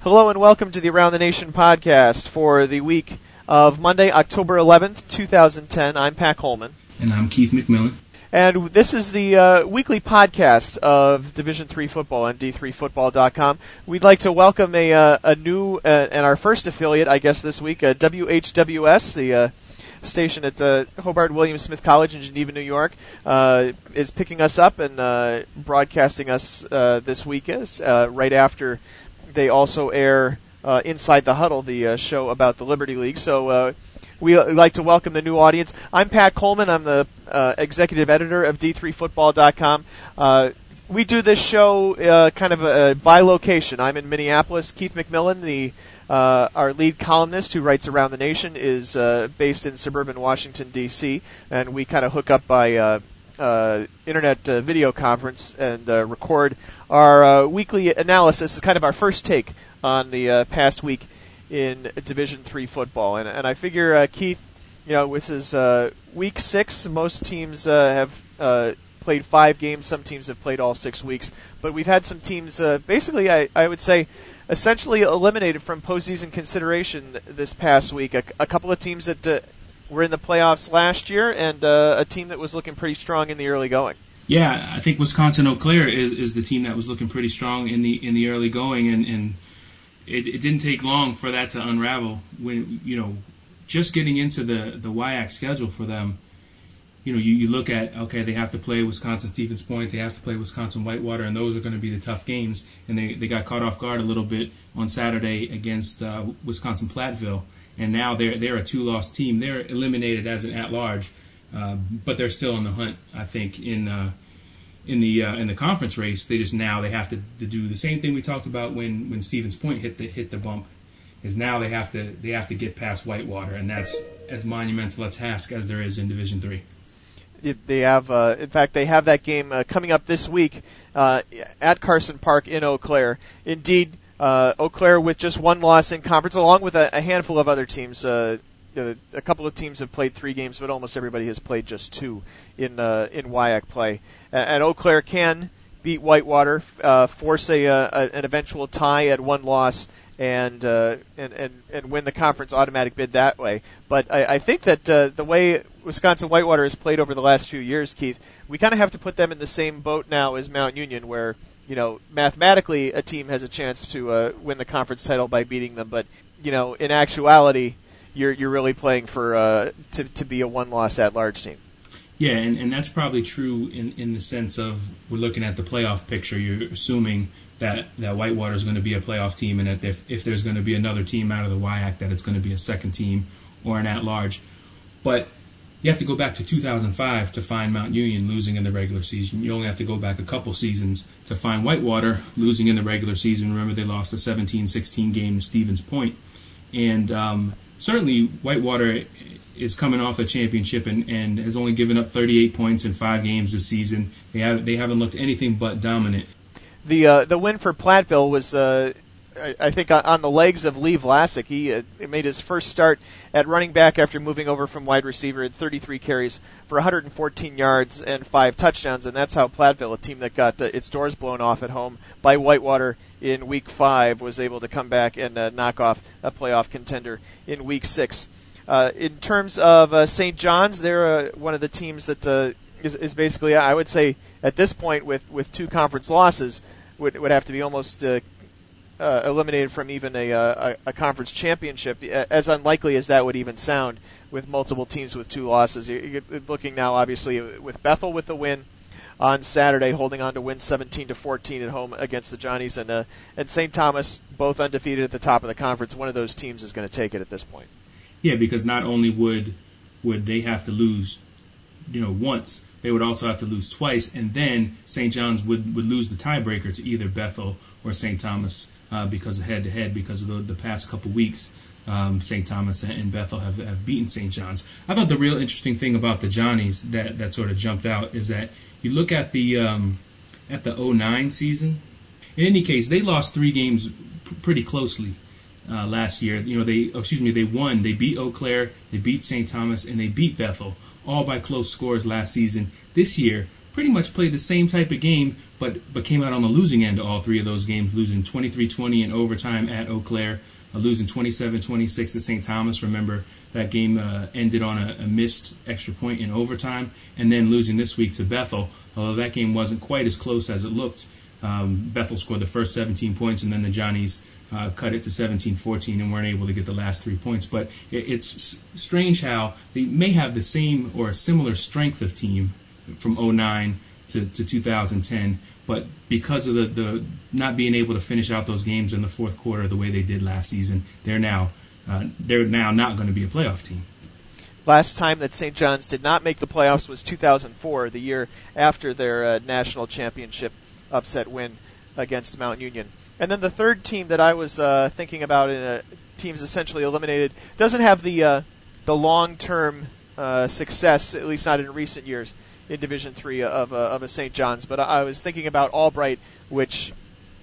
Hello and welcome to the Around the Nation podcast for the week of Monday, October 11th, 2010. I'm Pat Coleman. And I'm Keith McMillan. And this is the weekly podcast of Division III football on D3Football.com. We'd like to welcome a new and our first affiliate, I guess, this week, WHWS, the station at Hobart William Smith College in Geneva, New York, is picking us up and broadcasting us this weekend, right after they also air Inside the Huddle, the show about the Liberty League. So we like to welcome the new audience. I'm Pat Coleman. I'm the executive editor of D3Football.com. We do this show kind of by location. I'm in Minneapolis. Keith McMillan, our lead columnist who writes Around the Nation, is based in suburban Washington, D.C., and we kind of hook up by internet video conference and record our weekly analysis. Is kind of our first take on the past week in Division III football. And I figure, Keith, this is week 6. Most teams have played 5 games. Some teams have played all 6 weeks. But we've had some teams, basically, I would say, essentially eliminated from postseason consideration this past week. A couple of teams that were in the playoffs last year, and a team that was looking pretty strong in the early going. Yeah, I think Wisconsin-Eau Claire is the team that was looking pretty strong in the early going, and it didn't take long for that to unravel. When just getting into the WIAC schedule for them, you look at, okay, they have to play Wisconsin-Stevens Point, they have to play Wisconsin-Whitewater, and those are going to be the tough games. And they got caught off guard a little bit on Saturday against Wisconsin-Platteville. And now they're a 2-loss team. They're eliminated as an at-large, but they're still in the hunt. I think in the conference race, they have to do the same thing we talked about when Stevens Point hit the bump. Is now they have to get past Whitewater, and that's as monumental a task as there is in Division III. They have, in fact, they have that game coming up this week at Carson Park in Eau Claire. Indeed. Eau Claire with just 1 loss in conference, along with a handful of other teams. A couple of teams have played 3 games, but almost everybody has played just 2 in WIAC play. And Eau Claire can beat Whitewater, force an eventual tie at 1 loss, and win the conference automatic bid that way. But I think that the way Wisconsin-Whitewater has played over the last few years, Keith, we kind of have to put them in the same boat now as Mount Union, where mathematically a team has a chance to win the conference title by beating them, but in actuality, you're really playing for to be a 1-loss at-large team. Yeah, and that's probably true in the sense of we're looking at the playoff picture. You're assuming that Whitewater is going to be a playoff team, and that if there's going to be another team out of the WIAC, that it's going to be a second team or an at-large. But you have to go back to 2005 to find Mount Union losing in the regular season. You only have to go back a couple seasons to find Whitewater losing in the regular season. Remember, they lost a 17-16 game to Stevens Point. And certainly Whitewater is coming off a championship and has only given up 38 points in 5 games this season. They haven't looked anything but dominant. The win for Platteville was, I think, on the legs of Lee Vlasic. He made his first start at running back after moving over from wide receiver, at 33 carries for 114 yards and 5 touchdowns, and that's how Platteville, a team that got its doors blown off at home by Whitewater in Week 5, was able to come back and knock off a playoff contender in Week 6. In terms of St. John's, they're one of the teams that is basically, I would say, at this point, with 2 conference losses, would have to be almost eliminated from even a conference championship, as unlikely as that would even sound with multiple teams with 2 losses. You're looking now, obviously, with Bethel with the win on Saturday, holding on to win 17-14 at home against the Johnnies, and St. Thomas, both undefeated at the top of the conference. One of those teams is going to take it at this point. Yeah, because not only would they have to lose, once, they would also have to lose twice, and then St. John's would lose the tiebreaker to either Bethel or St. Thomas because of head-to-head, because of the past couple weeks. St. Thomas and Bethel have beaten St. John's. I thought the real interesting thing about the Johnnies that sort of jumped out is that you look at the 09 season. In any case, they lost 3 games pretty closely last year. They won. They beat Eau Claire, they beat St. Thomas, and they beat Bethel, all by close scores last season. This year, pretty much played the same type of game, but came out on the losing end of all three of those games, losing 23-20 in overtime at Eau Claire, losing 27-26 to St. Thomas. Remember, that game ended on a missed extra point in overtime, and then losing this week to Bethel, although that game wasn't quite as close as it looked. Bethel scored the first 17 points, and then the Johnnies cut it to 17-14 and weren't able to get the last 3 points. But it's strange how they may have the same or a similar strength of team from 2009 to 2010, but because of the not being able to finish out those games in the fourth quarter the way they did last season, they're now not going to be a playoff team. Last time that St. John's did not make the playoffs was 2004, the year after their national championship upset win against Mount Union. And then the third team that I was thinking about, in teams essentially eliminated, doesn't have the long-term success, at least not in recent years, in Division III of a St. John's. But I was thinking about Albright, which,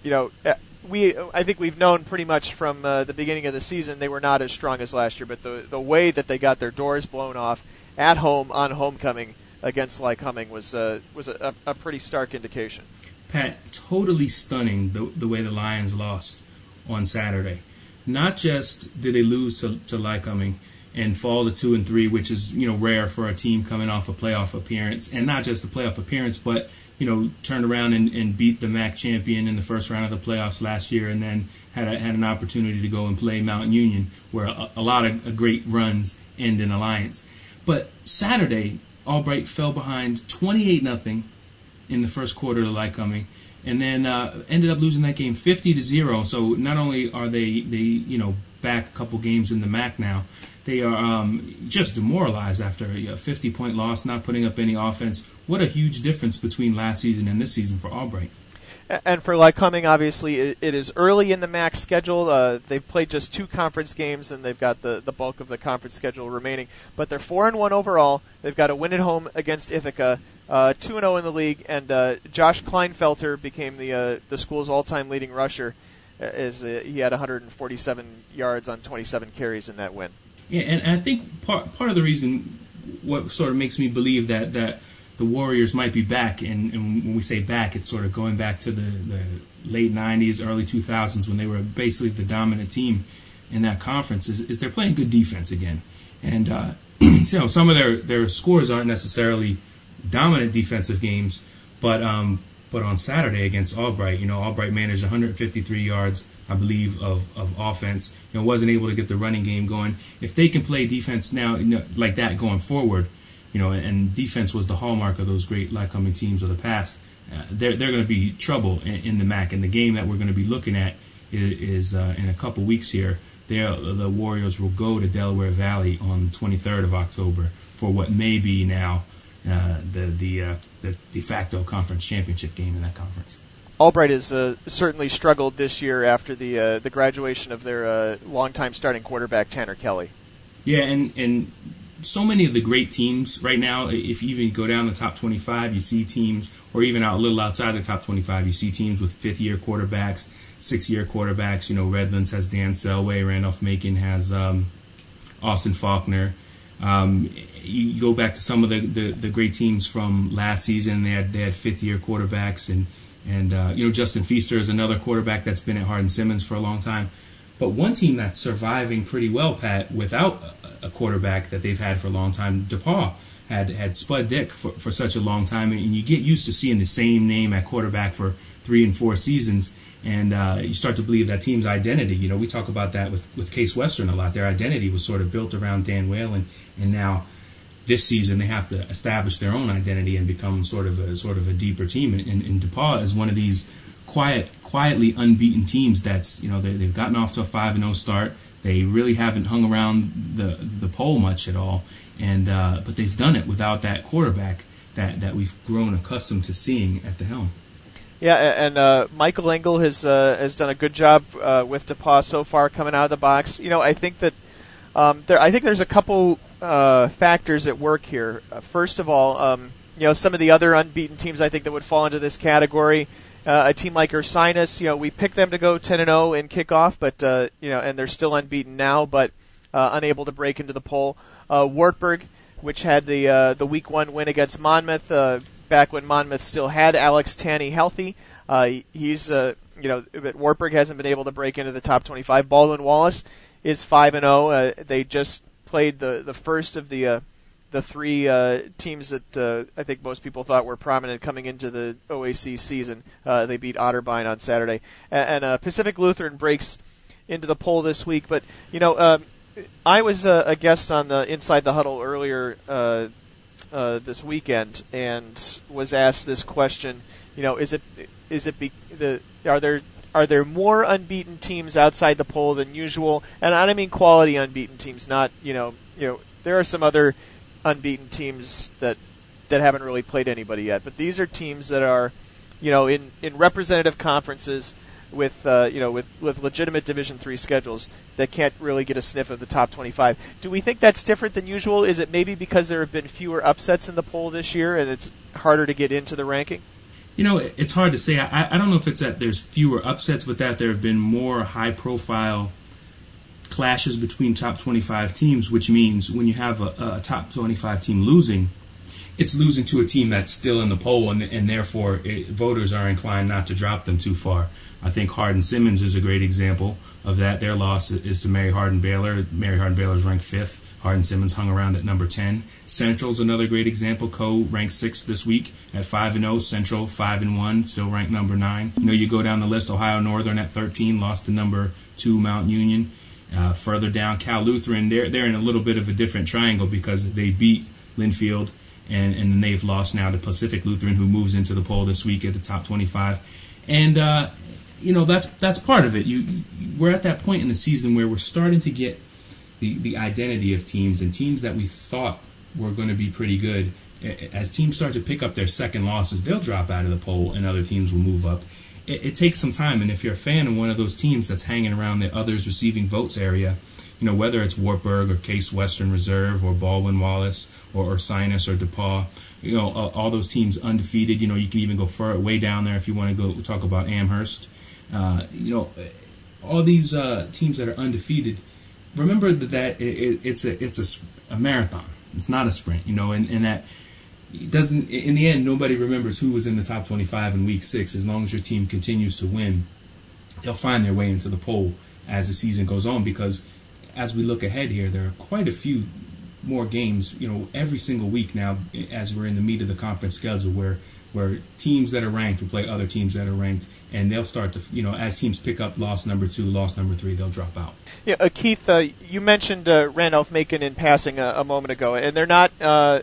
I think we've known pretty much from the beginning of the season they were not as strong as last year. But the way that they got their doors blown off at home on homecoming against Lycoming was a pretty stark indication. Pat, totally stunning the way the Lions lost on Saturday. Not just did they lose to Lycoming and fall to 2-3, which is rare for a team coming off a playoff appearance, and not just a playoff appearance, but turned around and beat the MAC champion in the first round of the playoffs last year, and then had an opportunity to go and play Mount Union, where a lot of great runs end in Alliance. But Saturday, Albright fell behind 28-0 in the first quarter to Lycoming, and then ended up losing that game 50-0. So not only are they back a couple games in the MAC now, they are just demoralized after a 50-point loss, not putting up any offense. What a huge difference between last season and this season for Albright. And for Lycoming, obviously, it is early in the MAC schedule. They've played just 2 conference games, and they've got the bulk of the conference schedule remaining. But they're 4-1 overall. They've got a win at home against Ithaca, 2-0 in the league, and Josh Kleinfelter became the school's all-time leading rusher. He had 147 yards on 27 carries in that win. Yeah, and I think part of the reason, what sort of makes me believe that the Warriors might be back, and when we say back, it's sort of going back to the late 90s, early 2000s, when they were basically the dominant team in that conference, is they're playing good defense again. And some of their scores aren't necessarily dominant defensive games, but on Saturday against Albright, Albright managed 153 yards, I believe, of offense. Wasn't able to get the running game going. If they can play defense now like that going forward, and defense was the hallmark of those great Lycoming teams of the past, they're going to be trouble in the MAC. And the game that we're going to be looking at is in a couple weeks here. The Warriors will go to Delaware Valley on the 23rd of October for what may be now the de facto conference championship game in that conference. Albright has certainly struggled this year after the graduation of their longtime starting quarterback, Tanner Kelly. Yeah, and so many of the great teams right now, if you even go down the top 25, you see teams, or even a little outside the top 25, you see teams with 5th-year quarterbacks, 6th-year quarterbacks. Redlands has Dan Selway, Randolph-Macon has Austin Faulkner. You go back to some of the great teams from last season. They had 5th-year quarterbacks, and Justin Feaster is another quarterback that's been at Hardin-Simmons for a long time. But one team that's surviving pretty well, Pat, without a quarterback that they've had for a long time, DePaul had Spud Dick for such a long time, and you get used to seeing the same name at quarterback for 3 and 4 seasons, and you start to believe that team's identity. We talk about that with Case Western a lot. Their identity was sort of built around Dan Whalen, and now this season they have to establish their own identity and become sort of a deeper team. And DePaul is one of these quietly unbeaten teams that's they've gotten off to a 5-0 start. They really haven't hung around the pole much at all, and but they've done it without that quarterback that we've grown accustomed to seeing at the helm. Yeah, and Michael Engel has done a good job with DePaul so far coming out of the box. I think that there's a couple factors at work here. First of all, some of the other unbeaten teams I think that would fall into this category. A team like Ursinus, we picked them to go 10-0 in kickoff, but and they're still unbeaten now, but unable to break into the poll. Wartburg, which had the Week 1 win against Monmouth, back when Monmouth still had Alex Tanney healthy. He's Wartburg hasn't been able to break into the top 25. Baldwin Wallace is 5-0. They just played the first of the three teams that I think most people thought were prominent coming into the OAC season. They beat Otterbein on Saturday, and Pacific Lutheran breaks into the poll this week. But I was a guest on the Inside the Huddle earlier this weekend, and was asked this question. Are there more unbeaten teams outside the poll than usual? And I don't mean quality unbeaten teams. Not there are some other unbeaten teams that haven't really played anybody yet, but these are teams that are in representative conferences with legitimate Division III schedules that can't really get a sniff of the top 25. Do we think that's different than usual? Is it maybe because there have been fewer upsets in the poll this year and it's harder to get into the ranking? It's hard to say. I don't know if it's that there's fewer upsets, but that there have been more high-profile clashes between top 25 teams, which means when you have a top 25 team losing, it's losing to a team that's still in the poll, and therefore voters are inclined not to drop them too far. I think Hardin-Simmons is a great example of that. Their loss is to Mary Hardin-Baylor. Mary Hardin-Baylor is ranked 5th. Hardin-Simmons hung around at number 10. Central's another great example. Co ranked 6th this week at 5-0. Central 5-1, still ranked number 9. You go down the list. Ohio Northern at 13, lost to number 2 Mount Union. Further down, Cal Lutheran, they're in a little bit of a different triangle because they beat Linfield, and then they've lost now to Pacific Lutheran, who moves into the poll this week at the top 25. And that's part of it. We're at that point in the season where we're starting to get the identity of teams, and teams that we thought were going to be pretty good. As teams start to pick up their second losses, they'll drop out of the poll, and other teams will move up. It takes some time, and if you're a fan of one of those teams that's hanging around the others receiving votes area, whether it's Wartburg or Case Western Reserve or Baldwin Wallace or Sinus or DePaul, all those teams undefeated. You can even go way down there if you want to go talk about Amherst. All these teams that are undefeated. Remember that it's a marathon. It's not a sprint, and that it doesn't. In the end, nobody remembers who was in the top 25 in Week 6. As long as your team continues to win, they'll find their way into the poll as the season goes on. Because as we look ahead here, there are quite a few more games, every single week now, as we're in the meat of the conference schedule, where teams that are ranked will play other teams that are ranked, and they'll start to, as teams pick up loss number 2, loss number 3, they'll drop out. Yeah, Keith, you mentioned Randolph-Macon in passing a moment ago, and they're not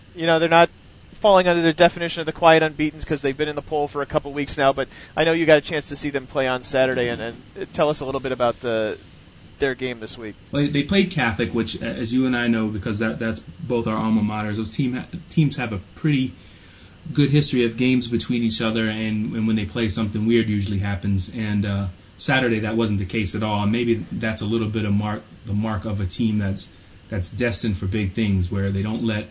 falling under the definition of the quiet unbeatens because they've been in the poll for a couple weeks now. But I know you got a chance to see them play on Saturday, and tell us a little bit about their game this week. Well, they played Catholic, which, as you and I know, because that's both our alma maters. Those teams have a pretty good history of games between each other, and when they play, something weird usually happens. And Saturday, that wasn't the case at all. And maybe that's a little bit of the mark of a team that's destined for big things, where they don't let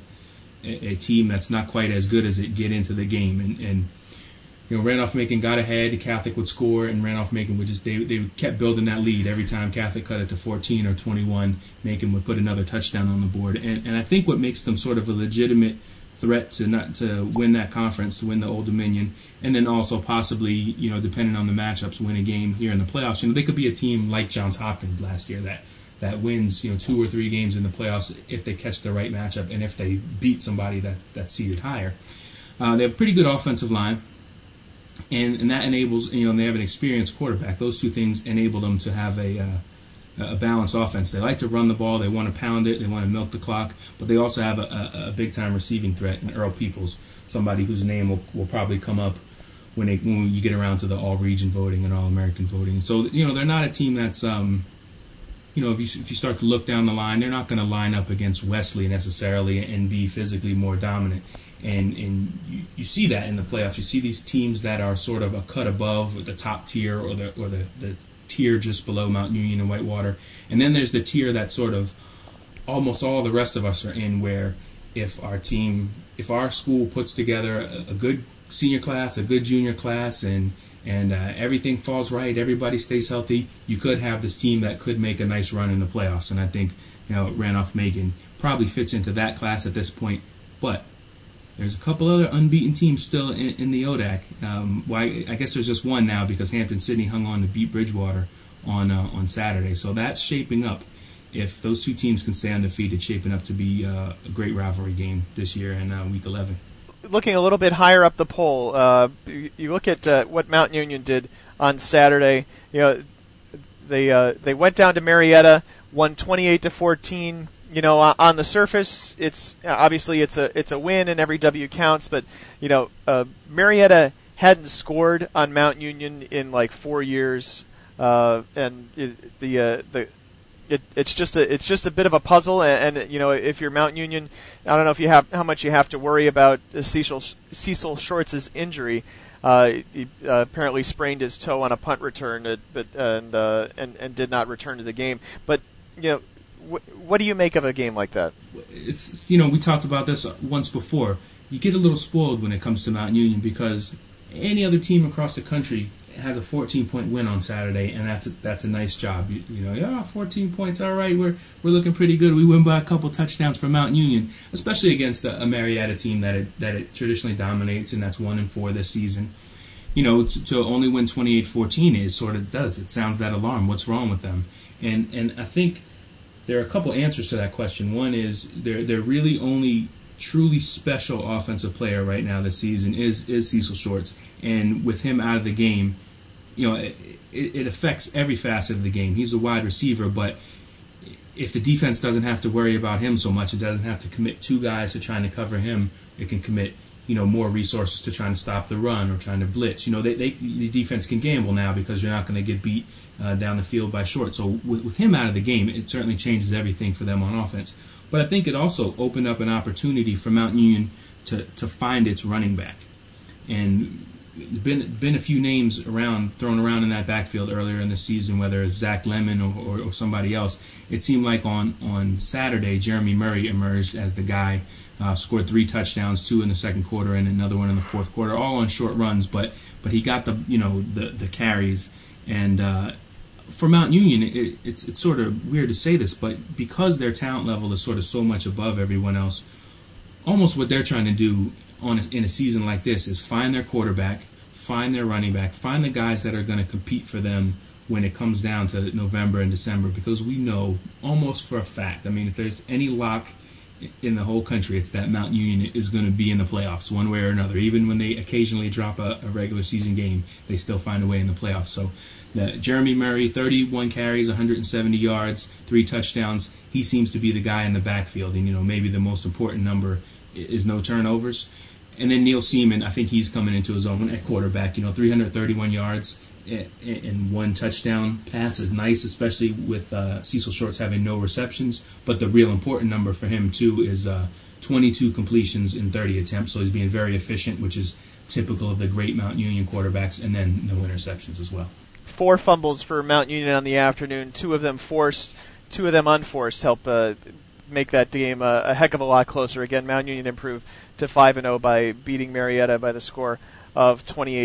a team that's not quite as good as it get into the game. And Randolph-Macon got ahead. Catholic would score, and Randolph-Macon would they kept building that lead. Every time Catholic cut it to 14 or 21, Macon would put another touchdown on the board. And I think what makes them sort of a legitimate threat to win that conference, to win the Old Dominion, and then also possibly, depending on the matchups, win a game here in the playoffs. They could be a team like Johns Hopkins last year that wins 2 or 3 games in the playoffs if they catch the right matchup and if they beat somebody that's seeded higher. They have a pretty good offensive line, and that enables, and they have an experienced quarterback. Those two things enable them to have a balanced offense. They like to run the ball. They want to pound it. They want to milk the clock. But they also have a big-time receiving threat in Earl Peoples, somebody whose name will probably come up when you get around to the all-region voting and all-American voting. So, they're not a team that's, if you start to look down the line, they're not going to line up against Wesley necessarily and be physically more dominant. And you see that in the playoffs. You see these teams that are sort of a cut above the top tier or the tier just below Mount Union and Whitewater. And then there's the tier that sort of almost all the rest of us are in, where if our school puts together a good senior class, a good junior class, and everything falls right, everybody stays healthy, you could have this team that could make a nice run in the playoffs. And I think Randolph-Macon probably fits into that class at this point. But There's a couple other unbeaten teams still in the ODAC. I guess there's just one now because Hampton-Sydney hung on to beat Bridgewater on Saturday. So that's shaping up. If those two teams can stay undefeated, shaping up to be a great rivalry game this year in Week 11. Looking a little bit higher up the poll, you look at what Mount Union did on Saturday. They went down to Marietta, won 28-14. On the surface, it's obviously it's a win and every W counts. But Marietta hadn't scored on Mount Union in like 4 years, and it's just a bit of a puzzle. And if you're Mount Union, I don't know how much you have to worry about Cecil Shorts' injury. He apparently sprained his toe on a punt return, and did not return to the game. But what do you make of a game like that? It's we talked about this once before. You get a little spoiled when it comes to Mount Union because any other team across the country has a 14-point win on Saturday, and that's a nice job. 14 points, all right, we're looking pretty good. We win by a couple touchdowns for Mount Union, especially against a Marietta team that it traditionally dominates, and that's 1-4 this season. To only win 28-14 is sort of does. It sounds that alarm. What's wrong with them? And I think there are a couple answers to that question. One is they're really only truly special offensive player right now this season is Cecil Shorts, and with him out of the game, it affects every facet of the game. He's a wide receiver, but if the defense doesn't have to worry about him so much, it doesn't have to commit two guys to trying to cover him. It can commit more resources to trying to stop the run or trying to blitz. The defense can gamble now because you're not going to get beat down the field by Short. So with him out of the game, it certainly changes everything for them on offense. But I think it also opened up an opportunity for Mount Union to find its running back. And been a few names thrown around in that backfield earlier in the season, whether it's Zach Lemon or somebody else. It seemed like on Saturday, Jeremy Murray emerged as the guy, scored 3 touchdowns, 2 in the second quarter and another one in the fourth quarter, all on short runs, but he got the carries. And for Mount Union, it's sort of weird to say this, but because their talent level is sort of so much above everyone else, almost what they're trying to do in a season like this is find their quarterback, find their running back, find the guys that are going to compete for them when it comes down to November and December, because we know almost for a fact, if there's any lock in the whole country, it's that Mount Union is going to be in the playoffs one way or another. Even when they occasionally drop a regular season game, they still find a way in the playoffs. So Jeremy Murray, 31 carries, 170 yards, 3 touchdowns. He seems to be the guy in the backfield, and maybe the most important number is no turnovers. And then Neil Seaman, I think he's coming into his own at quarterback. 331 yards and 1 touchdown pass is nice, especially with Cecil Shorts having no receptions. But the real important number for him, too, is 22 completions in 30 attempts. So he's being very efficient, which is typical of the great Mount Union quarterbacks, and then no interceptions as well. 4 fumbles for Mount Union on the afternoon, 2 of them forced, 2 of them unforced, help make that game a heck of a lot closer. Again, Mount Union improved to 5-0 by beating Marietta by the score of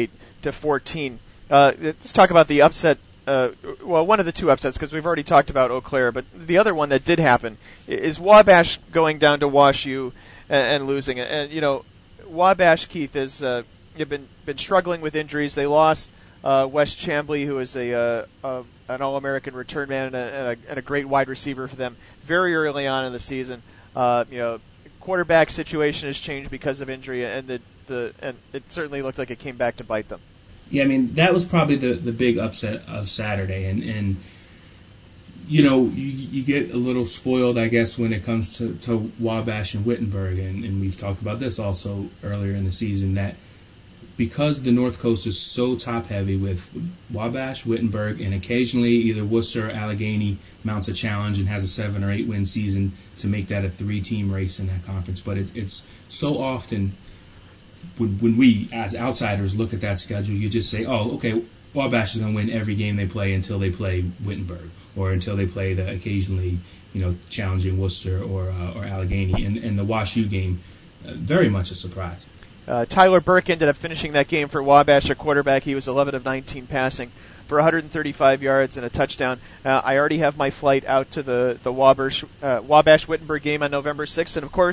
28-14. Let's talk about the upset. One of the 2 upsets, because we've already talked about Eau Claire, but the other one that did happen is Wabash going down to Wash U and losing it. And Wabash, Keith, has been struggling with injuries. They lost Wes Chambly, who is an All-American return man and a great wide receiver for them very early on in the season. Quarterback situation has changed because of injury, and it certainly looked like it came back to bite them. Yeah, that was probably the big upset of Saturday, and you get a little spoiled, I guess, when it comes to Wabash and Wittenberg, and we've talked about this also earlier in the season, that because the North Coast is so top-heavy with Wabash, Wittenberg, and occasionally either Worcester or Allegheny mounts a challenge and has a 7 or 8 win season to make that a 3-team race in that conference. But it's so often when we, as outsiders, look at that schedule, you just say, oh, okay, Wabash is going to win every game they play until they play Wittenberg or until they play the occasionally challenging Worcester or Allegheny. And the Wash U game, very much a surprise. Tyler Burke ended up finishing that game for Wabash at quarterback. He was 11 of 19 passing for 135 yards and a touchdown. I already have my flight out to the Wabash-Wittenberg game on November 6th. And, of course,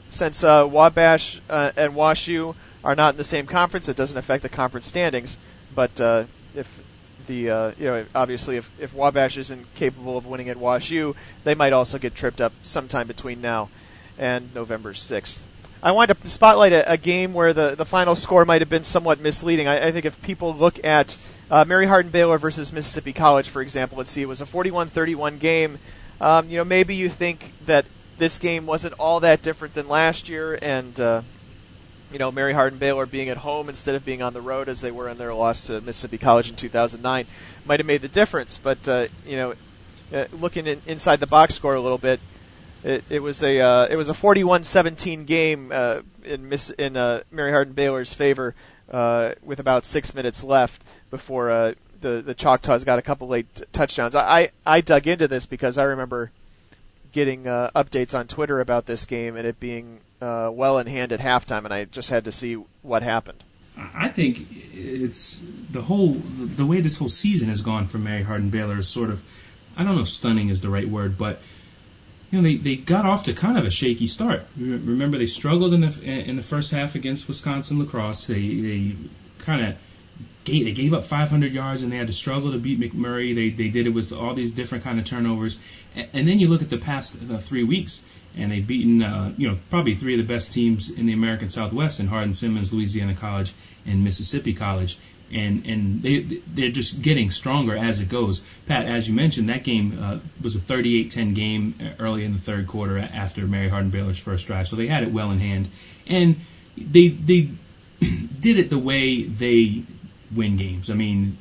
since Wabash and WashU are not in the same conference, it doesn't affect the conference standings. But if obviously if Wabash isn't capable of winning at WashU, they might also get tripped up sometime between now and November 6th. I wanted to spotlight a game where the final score might have been somewhat misleading. I think if people look at Mary Hardin-Baylor versus Mississippi College, for example, let's see, it was a 41-31 game. Maybe you think that this game wasn't all that different than last year, and Mary Hardin-Baylor being at home instead of being on the road as they were in their loss to Mississippi College in 2009 might have made the difference. But looking inside the box score a little bit, it was a 41-17 game in Mary Hardin-Baylor's favor with about 6 minutes left before the Choctaws got a couple late touchdowns. I dug into this because I remember getting updates on Twitter about this game and it being well in hand at halftime, and I just had to see what happened. I think it's the way this whole season has gone for Mary Hardin-Baylor is sort of, I don't know if stunning is the right word, but they got off to kind of a shaky start. Remember, they struggled in the first half against Wisconsin lacrosse. They kind of they gave up 500 yards and they had to struggle to beat McMurray. They did it with all these different kind of turnovers. And then you look at the past 3 weeks, and they've beaten probably three of the best teams in the American Southwest in Hardin-Simmons, Louisiana College, and Mississippi College. And they're just getting stronger as it goes. Pat, as you mentioned, that game was a 38-10 game early in the third quarter after Mary Hardin-Baylor's first drive, so they had it well in hand. And they did it the way they win games. I mean,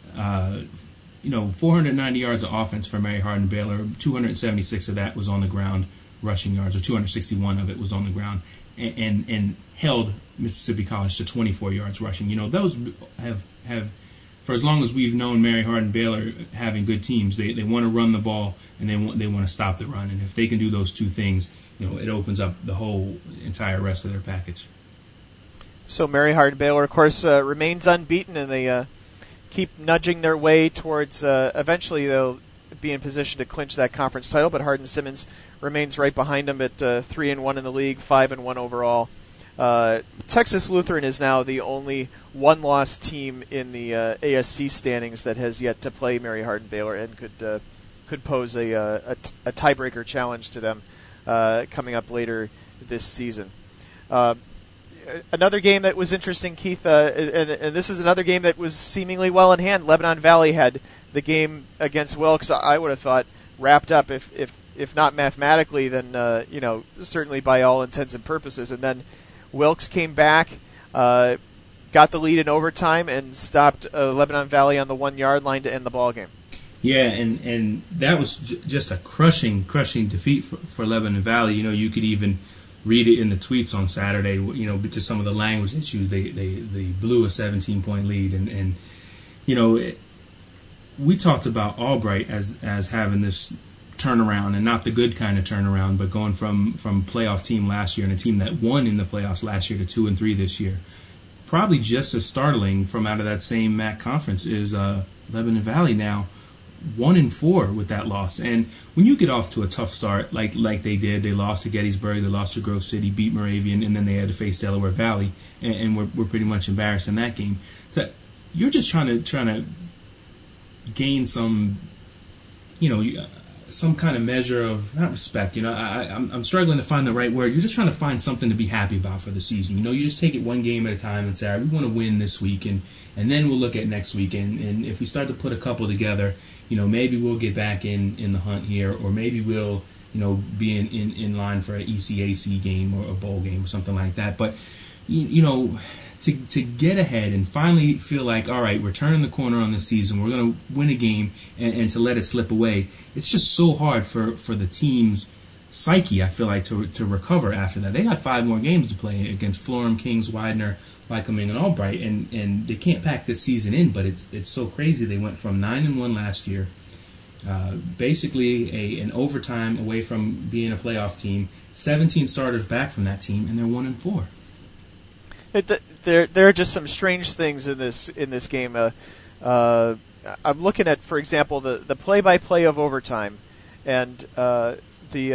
490 yards of offense for Mary Hardin-Baylor, 276 of that was on the ground, rushing yards, or 261 of it was on the ground, and held Mississippi College to 24 yards rushing. Those have for as long as we've known Mary Hardin-Baylor having good teams, they want to run the ball and they want to stop the run. And if they can do those two things, it opens up the whole entire rest of their package. So Mary Hardin-Baylor, of course, remains unbeaten, and they keep nudging their way towards eventually they'll be in position to clinch that conference title. But Hardin-Simmons remains right behind them at 3-1 in the league, 5-1 overall. Texas Lutheran is now the only one-loss team in the ASC standings that has yet to play Mary Hardin-Baylor and could pose a tiebreaker challenge to them coming up later this season. Another game that was interesting, Keith, and this is another game that was seemingly well in hand. Lebanon Valley had the game against Wilkes, I would have thought, wrapped up, if not mathematically, then certainly by all intents and purposes. And then Wilkes came back, got the lead in overtime, and stopped Lebanon Valley on the 1 yard line to end the ball game. Yeah, and that was just a crushing defeat for Lebanon Valley. You could even read it in the tweets on Saturday. Just some of the language issues. They blew a 17-point lead, and we talked about Albright as having this turnaround, and not the good kind of turnaround, but going from playoff team last year and a team that won in the playoffs last year to 2-3 this year. Probably just as startling from out of that same MAC conference is Lebanon Valley now 1-4 with that loss. And when you get off to a tough start like they did, they lost to Gettysburg, they lost to Grove City, beat Moravian, and then they had to face Delaware Valley, and were pretty much embarrassed in that game. So you're just trying to gain some, some kind of measure of, not respect, I'm struggling to find the right word. You're just trying to find something to be happy about for the season. You just take it one game at a time and say, all right, we want to win this week, and then we'll look at next week. And if we start to put a couple together, maybe we'll get back in the hunt here, or maybe we'll, be in line for an ECAC game or a bowl game or something like that. But, to get ahead and finally feel like, all right, we're turning the corner on this season, we're going to win a game, and to let it slip away, it's just so hard for the team's psyche, I feel like, to recover after that. They got 5 more games to play against Florham, Kings, Widener, Lycoming, and Albright, and they can't pack this season in, but it's so crazy. They went from 9-1 last year, basically an overtime away from being a playoff team, 17 starters back from that team, and they're 1-4. There are just some strange things in this game. I'm looking at, for example, the play-by-play of overtime, and the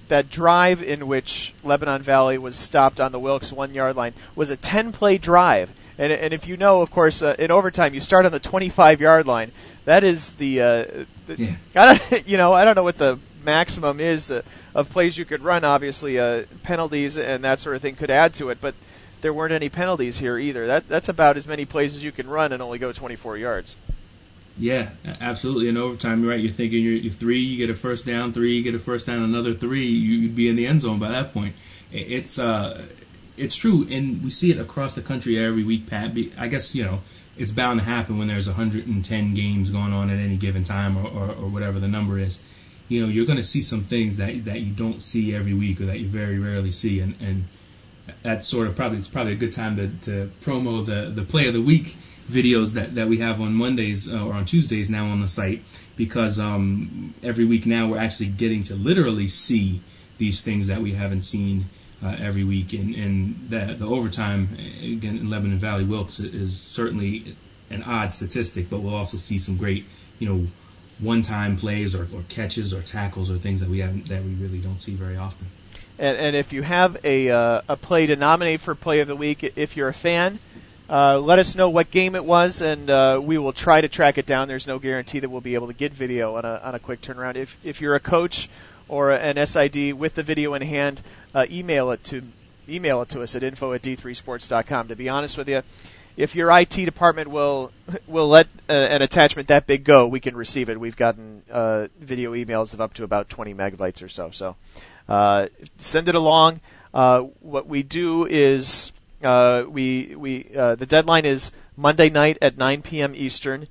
that drive in which Lebanon Valley was stopped on the Wilkes 1-yard line was a 10-play drive. And if you know, of course, in overtime you start on the 25-yard line. That is I don't know what the maximum is of plays you could run. Obviously, penalties and that sort of thing could add to it, but there weren't any penalties here either. That's about as many plays as you can run and only go 24 yards. Yeah, absolutely. In overtime, you're right. You're thinking you're 3, you get a first down, 3, you get a first down, another 3, you'd be in the end zone by that point. It's true, and we see it across the country every week, Pat. I guess, it's bound to happen when there's 110 games going on at any given time or whatever the number is. You're going to see some things that you don't see every week or that you very rarely see, and that's it's probably a good time to promo the Play of the Week videos that we have on Mondays or on Tuesdays now on the site, because every week now we're actually getting to literally see these things that we haven't seen every week. And the overtime, again, in Lebanon Valley Wilkes is certainly an odd statistic, but we'll also see some great, one-time plays or catches or tackles or things that we really don't see very often. And if you have a play to nominate for Play of the Week, if you're a fan, let us know what game it was, and we will try to track it down. There's no guarantee that we'll be able to get video on a quick turnaround. If you're a coach or an SID with the video in hand, email it to us at info@d3sports.com. To be honest with you, if your IT department will let an attachment that big go, we can receive it. We've gotten video emails of up to about 20 megabytes or so. So send it along. What we do is the deadline is Monday night at 9 p.m. Eastern.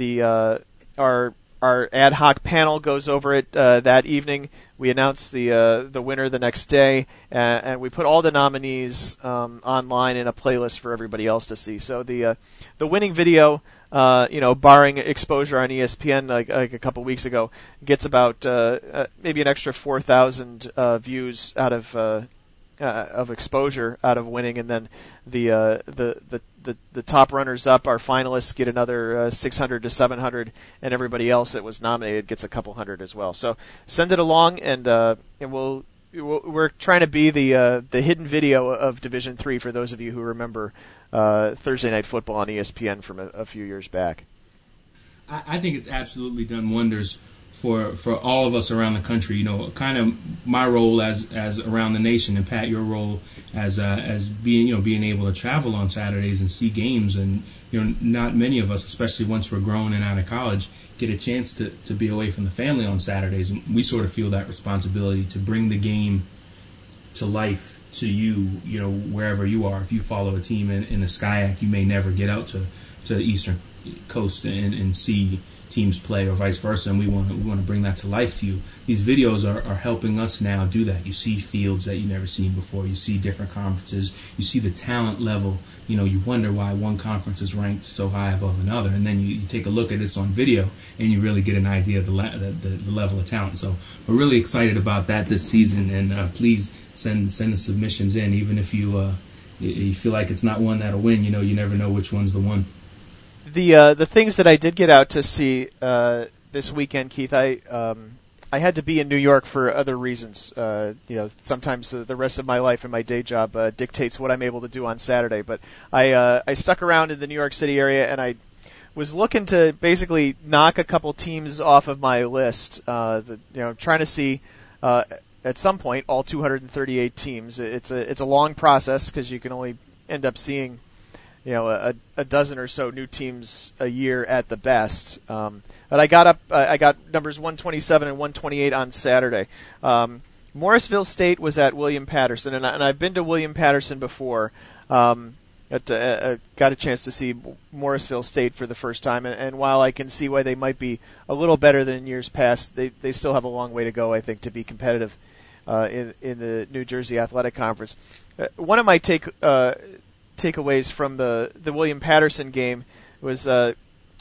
Our ad hoc panel goes over it that evening. We announce the winner the next day, and we put all the nominees online in a playlist for everybody else to see. So the winning video, barring exposure on ESPN like a couple weeks ago, gets about maybe an extra 4,000 views out of exposure out of winning, and then the top runners up, our finalists, get another 600 to 700, and everybody else that was nominated gets a couple hundred as well. So send it along, and we're trying to be the hidden video of Division III for those of you who remember Thursday Night Football on ESPN from a few years back. I think it's absolutely done wonders for all of us around the country. Kind of my role as around the nation, and Pat, your role as being able to travel on Saturdays and see games, and not many of us, especially once we're grown and out of college, get a chance to be away from the family on Saturdays, and we sort of feel that responsibility to bring the game to life to you, wherever you are. If you follow a team in the SCIAC, you may never get out to the Eastern Coast and see teams play, or vice versa, and we want to bring that to life to you. These videos are helping us now do that. You see fields that you've never seen before. You see different conferences. You see the talent level. You wonder why one conference is ranked so high above another, and then you take a look at this on video, and you really get an idea of the level of talent. So we're really excited about that this season, and please send the submissions in, even if you feel like it's not one that'll win. You never know which one's the one. The things that I did get out to see this weekend, Keith, I had to be in New York for other reasons. Sometimes the rest of my life and my day job dictates what I'm able to do on Saturday. But I stuck around in the New York City area, and I was looking to basically knock a couple teams off of my list. Trying to see at some point all 238 teams. It's a long process because you can only end up seeing a dozen or so new teams a year at the best. But I got numbers 127 and 128 on Saturday. Morrisville State was at William Patterson, and I've been to William Patterson before. Got a chance to see Morrisville State for the first time, and while I can see why they might be a little better than in years past, they still have a long way to go, I think, to be competitive in the New Jersey Athletic Conference. One of my takeaways from the William Patterson game was an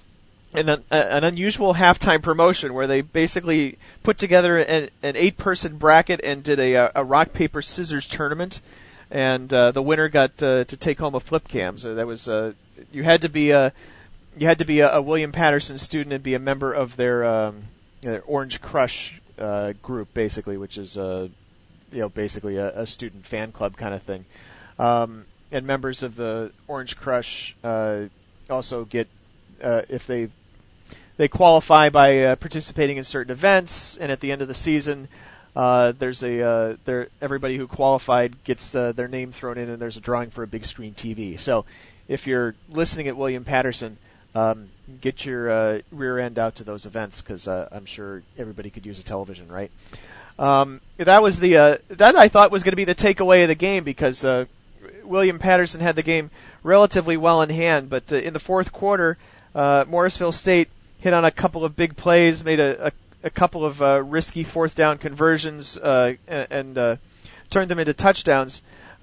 unusual halftime promotion where they basically put together an 8-person bracket and did a rock paper scissors tournament, and the winner got to take home a flip cam. So that was you had to be a William Patterson student and be a member of their Orange Crush group, basically, which is basically a student fan club kind of thing. And members of the Orange Crush also get, if they qualify by participating in certain events, and at the end of the season, there's everybody who qualified gets their name thrown in, and there's a drawing for a big screen TV. So if you're listening at William Patterson, get your rear end out to those events, because I'm sure everybody could use a television, right? That was that I thought was going to be the takeaway of the game, because William Patterson had the game relatively well in hand, but in the fourth quarter, Morrisville State hit on a couple of big plays, made a couple of risky fourth down conversions, and turned them into touchdowns.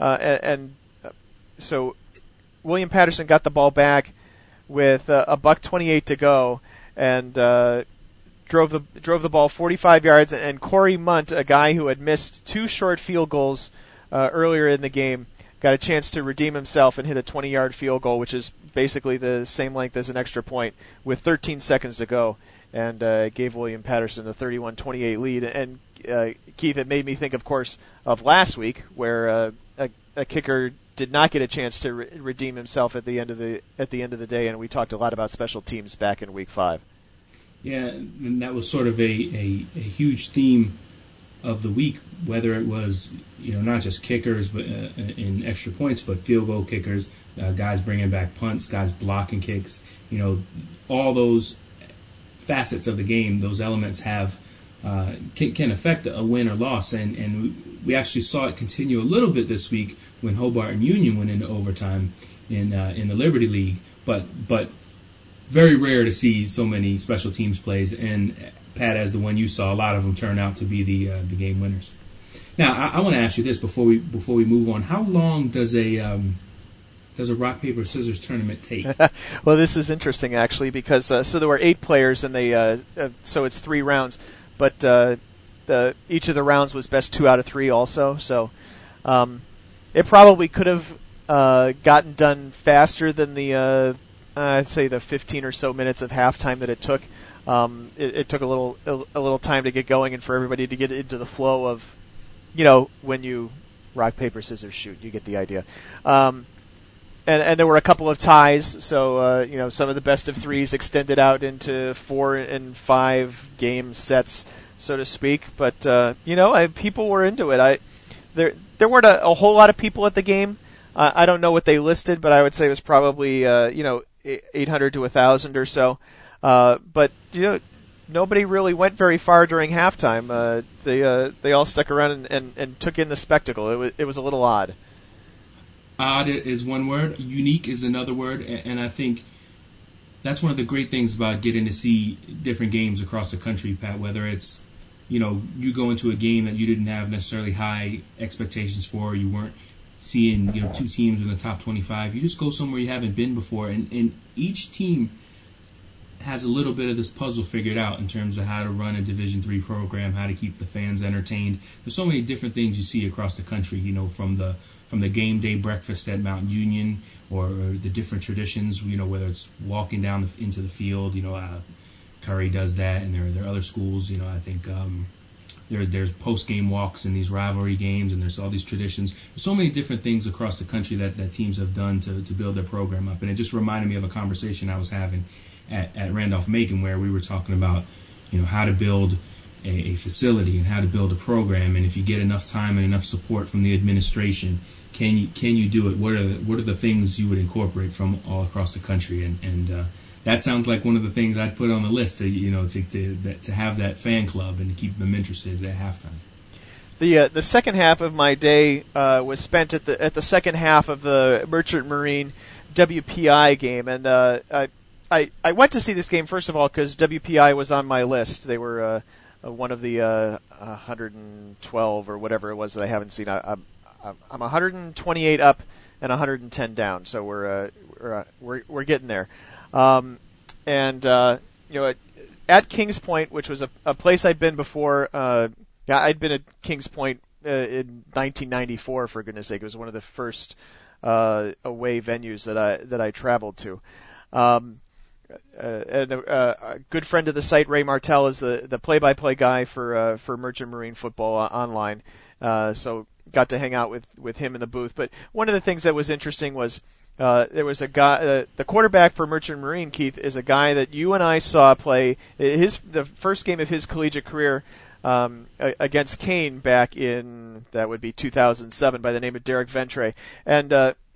So William Patterson got the ball back with a $1:28 to go, and drove the ball 45 yards. And Corey Munt, a guy who had missed 2 short field goals earlier in the game, got a chance to redeem himself and hit a 20-yard field goal, which is basically the same length as an extra point, with 13 seconds to go, and gave William Patterson a 31-28 lead. And Keith, it made me think, of course, of last week, where a kicker did not get a chance to redeem himself at the end of the day, and we talked a lot about special teams back in Week 5. Yeah, and that was sort of a huge theme of the week, whether it was not just kickers but in extra points, but field goal kickers, guys bringing back punts, guys blocking kicks. All those facets of the game, those elements have can affect a win or loss, and we actually saw it continue a little bit this week when Hobart and Union went into overtime in the Liberty League, but very rare to see so many special teams plays. And Pat, as the one you saw, a lot of them turn out to be the game winners. Now, I want to ask you this before we move on: how long does a rock paper scissors tournament take? Well, this is interesting actually, because so there were 8 players, and they so it's 3 rounds, but each of the rounds was best 2 out of 3 also. So it probably could have gotten done faster than the I'd say the 15 or so minutes of halftime that it took. It took a little time to get going, and for everybody to get into the flow of, when you rock paper scissors shoot, you get the idea. And there were a couple of ties, so some of the best of 3s extended out into 4 and 5 game sets, so to speak. But people were into it. There weren't a whole lot of people at the game. I don't know what they listed, but I would say it was probably 800 to 1,000 or so. But nobody really went very far during halftime. They all stuck around and took in the spectacle. It was a little odd. Odd is one word. Unique is another word. And I think that's one of the great things about getting to see different games across the country, Pat. Whether it's you go into a game that you didn't have necessarily high expectations for, you weren't seeing 2 teams in the top 25. You just go somewhere you haven't been before, and each team has a little bit of this puzzle figured out in terms of how to run a Division III program, how to keep the fans entertained. There's so many different things you see across the country, from the game day breakfast at Mount Union, or the different traditions, whether it's walking down into the field. Curry does that, and there are other schools. I think there's post-game walks in these rivalry games, and there's all these traditions. There's so many different things across the country that teams have done to build their program up. And it just reminded me of a conversation I was having at Randolph-Macon, where we were talking about how to build a facility and how to build a program, and if you get enough time and enough support from the administration, can you do it? What are the things you would incorporate from all across the country? And that sounds like one of the things I'd put on the list to have that fan club and to keep them interested at halftime. The second half of my day was spent at the second half of the Merchant Marine WPI game, and I went to see this game first of all because WPI was on my list. They were one of the 112 or whatever it was that I haven't seen. I'm 128 up and 110 down, so we're getting there. At Kings Point, which was a place I'd been before. I'd been at Kings Point in 1994, for goodness sake. It was one of the first away venues that I traveled to. and a good friend of the site, Ray Martell, is the play-by-play guy for Merchant Marine Football online. So got to hang out with him in the booth. But one of the things that was interesting was there was a guy, the quarterback for Merchant Marine, Keith, is a guy that you and I saw play the first game of his collegiate career against Kane back in, that would be 2007, by the name of Derek Ventre. And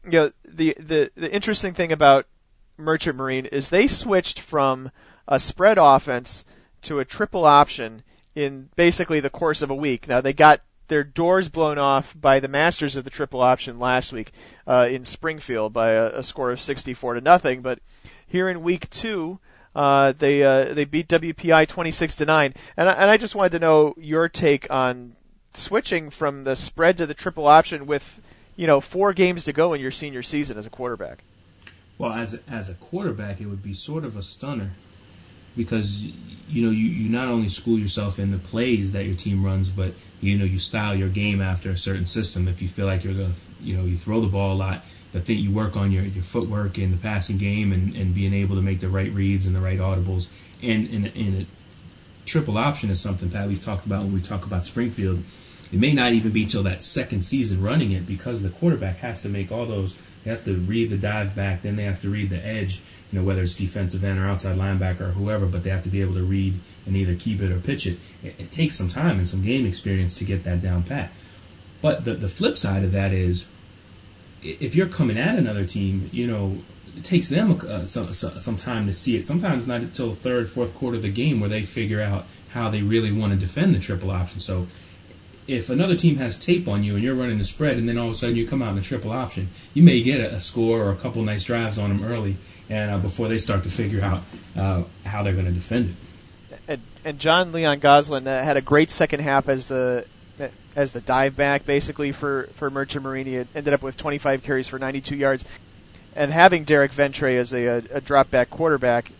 the interesting thing about Merchant Marine is they switched from a spread offense to a triple option in basically the course of a week. Now, they got their doors blown off by the masters of the triple option last week in Springfield by a score of 64-0. But here in week 2, they beat WPI 26-9. And I just wanted to know your take on switching from the spread to the triple option with 4 games to go in your senior season as a quarterback. Well, as a quarterback, it would be sort of a stunner because you not only school yourself in the plays that your team runs, but you style your game after a certain system. If you feel like you're gonna you throw the ball a lot, but then you work on your footwork in the passing game and being able to make the right reads and the right audibles. And a triple option is something, Pat, we've talked about when we talk about Springfield. It may not even be till that second season running it because the quarterback has to make all those. They have to read the dive back, then they have to read the edge, whether it's defensive end or outside linebacker or whoever, but they have to be able to read and either keep it or pitch it. It takes some time and some game experience to get that down pat. But the flip side of that is, if you're coming at another team, it takes them some time to see it. Sometimes not until third, fourth quarter of the game where they figure out how they really want to defend the triple option. So if another team has tape on you and you're running the spread and then all of a sudden you come out in the triple option, you may get a score or a couple nice drives on them early and before they start to figure out how they're going to defend it. And John Leon Goslin had a great second half as the dive back basically for Merchant Marine. He ended up with 25 carries for 92 yards. And having Derek Ventre as a drop back quarterback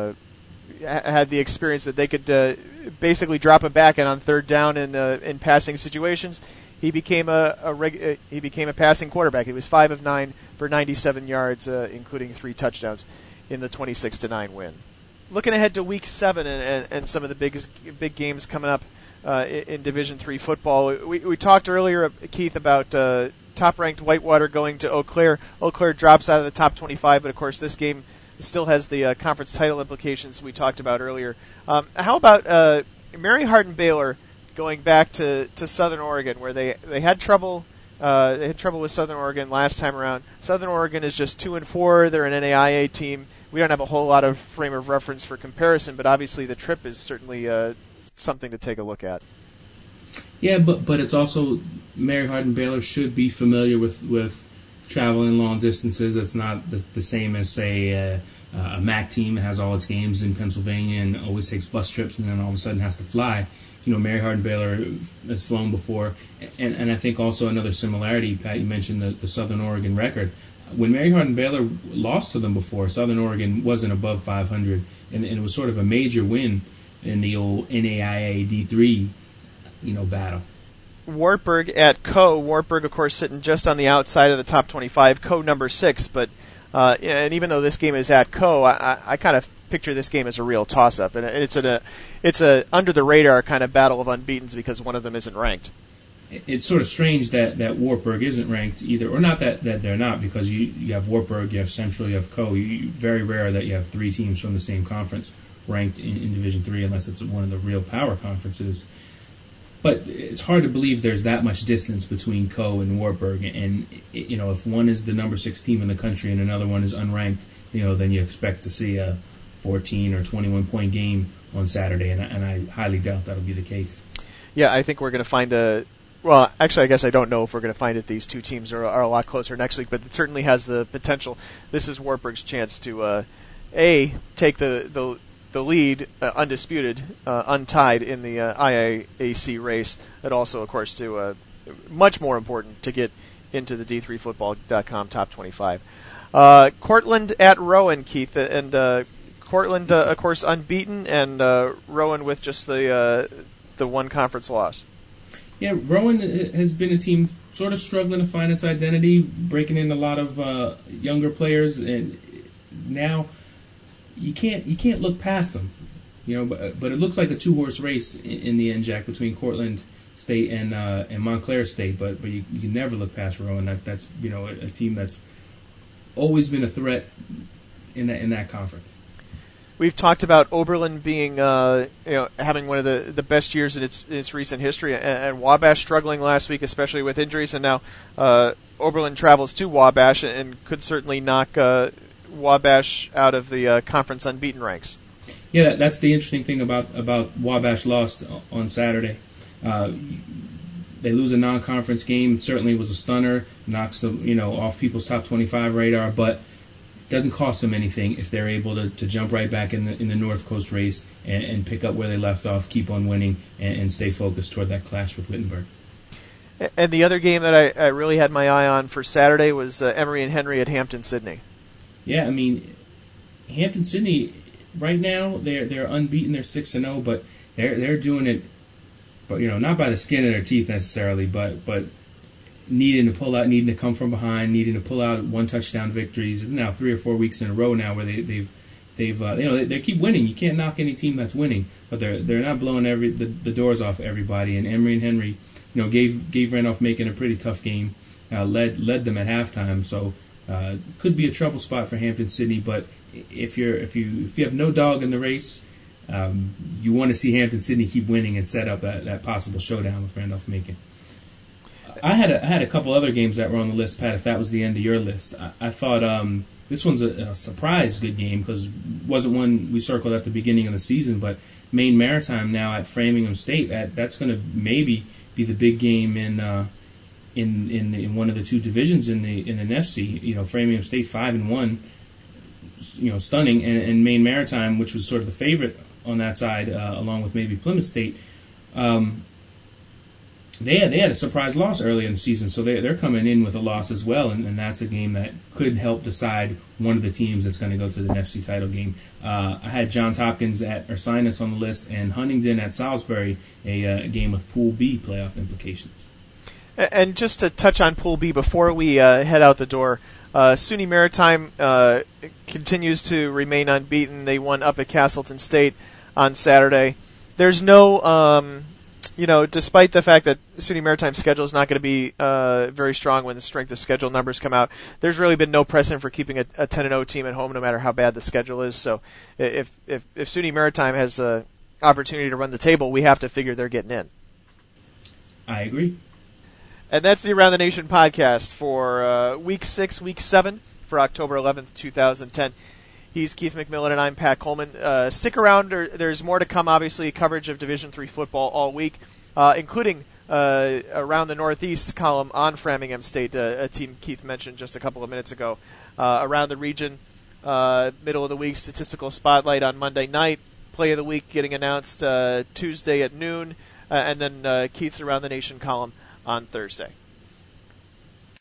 had the experience that they could basically drop him back, and on third down in passing situations, he became a passing quarterback. He was 5 of 9 for 97 yards, including 3 touchdowns in the 26-9 win. Looking ahead to Week 7 and some of the big games coming up in Division III football, we talked earlier, Keith, about top-ranked Whitewater going to Eau Claire. Eau Claire drops out of the top 25, but of course this game still has the conference title implications we talked about earlier. How about Mary Hardin Baylor going back to Southern Oregon, where they had trouble? They had trouble with Southern Oregon last time around. Southern Oregon is just 2-4. They're an NAIA team. We don't have a whole lot of frame of reference for comparison, but obviously the trip is certainly something to take a look at. Yeah, but it's also Mary Hardin Baylor should be familiar with traveling long distances. It's not the same as, say, a MAC team that has all its games in Pennsylvania and always takes bus trips and then all of a sudden has to fly. Mary Hardin Baylor has flown before. And I think also another similarity, Pat, you mentioned the Southern Oregon record. When Mary Hardin Baylor lost to them before, Southern Oregon wasn't above 500, and it was sort of a major win in the old NAIA D3, battle. Wartburg at Co. Wartburg, of course, sitting just on the outside of the top 25. Co number 6, but and even though this game is at Co, I kind of picture this game as a real toss-up, and it's a under the radar kind of battle of unbeatens because one of them isn't ranked. It's sort of strange that Wartburg isn't ranked either, or not that they're not, because you have Wartburg, you have Central, you have Co. Very rare that you have 3 teams from the same conference ranked in Division III unless it's one of the real power conferences. But it's hard to believe there's that much distance between Co. and Wartburg. And, if one is the number 6 team in the country and another one is unranked, then you expect to see a 14 or 21-point game on Saturday. And I highly doubt that'll be the case. Yeah, I think we're going to find well, actually, I guess I don't know if we're going to find it. These 2 teams are a lot closer next week, but it certainly has the potential. This is Wartburg's chance to, take the lead, undisputed, untied in the IAAC race, but also, of course, to much more important to get into the D3Football.com top 25. Cortland at Rowan, Keith, and Cortland, of course, unbeaten, and Rowan with just the one conference loss. Yeah, Rowan has been a team sort of struggling to find its identity, breaking in a lot of younger players, and now you can't look past them. But it looks like a 2-horse race in the end, Jack, between Cortland State and Montclair State. But you can never look past Rowan. That's a team that's always been a threat in that conference. We've talked about Oberlin being having one of the best years in its recent history, and Wabash struggling last week, especially with injuries, and now Oberlin travels to Wabash and could certainly knock Wabash out of the conference unbeaten ranks. Yeah, that's the interesting thing about Wabash lost on Saturday. They lose a non-conference game. It certainly was a stunner, knocks them off people's top 25 radar, but it doesn't cost them anything if they're able to jump right back in the North Coast race and pick up where they left off, keep on winning, and stay focused toward that clash with Wittenberg. And the other game that I really had my eye on for Saturday was Emory and Henry at Hampton-Sydney. Yeah, I mean, Hampton-Sydney right now they're unbeaten. They're 6-0, but they're doing it, but not by the skin of their teeth necessarily, but needing to pull out, needing to come from behind, needing to pull out 1-touchdown victories. It's now 3 or 4 weeks in a row now where they keep winning. You can't knock any team that's winning, but they're not blowing the doors off everybody. And Emory and Henry, gave Randolph-Macon a pretty tough game, led them at halftime. So could be a trouble spot for Hampton-Sydney, but if you have no dog in the race, you want to see Hampton-Sydney keep winning and set up that possible showdown with Randolph-Macon. I had a couple other games that were on the list, Pat, if that was the end of your list. I thought this one's a surprise good game because it wasn't one we circled at the beginning of the season, but Maine Maritime now at Framingham State, that's going to maybe be the big game in one of the two divisions in the NEFC. Framingham State 5-1, stunning, and Maine Maritime, which was sort of the favorite on that side, along with maybe Plymouth State. They had a surprise loss early in the season, so they're coming in with a loss as well, and that's a game that could help decide one of the teams that's going to go to the NFC title game. I had Johns Hopkins at Ursinus on the list, and Huntingdon at Salisbury, a game with Pool B playoff implications. And just to touch on Pool B before we head out the door, SUNY Maritime continues to remain unbeaten. They won up at Castleton State on Saturday. There's no... despite the fact that SUNY Maritime's schedule is not going to be very strong when the strength of schedule numbers come out, there's really been no precedent for keeping a 10-0 team at home no matter how bad the schedule is. So if SUNY Maritime has an opportunity to run the table, we have to figure they're getting in. I agree. And that's the Around the Nation podcast for Week 6, Week 7 for October 11th, 2010. He's Keith McMillan, and I'm Pat Coleman. Stick around. There's more to come, obviously, coverage of Division III football all week, including Around the Northeast column on Framingham State, a team Keith mentioned just a couple of minutes ago. Around the region, middle of the week, statistical spotlight on Monday night, play of the week getting announced Tuesday at noon, and then Keith's Around the Nation column on Thursday.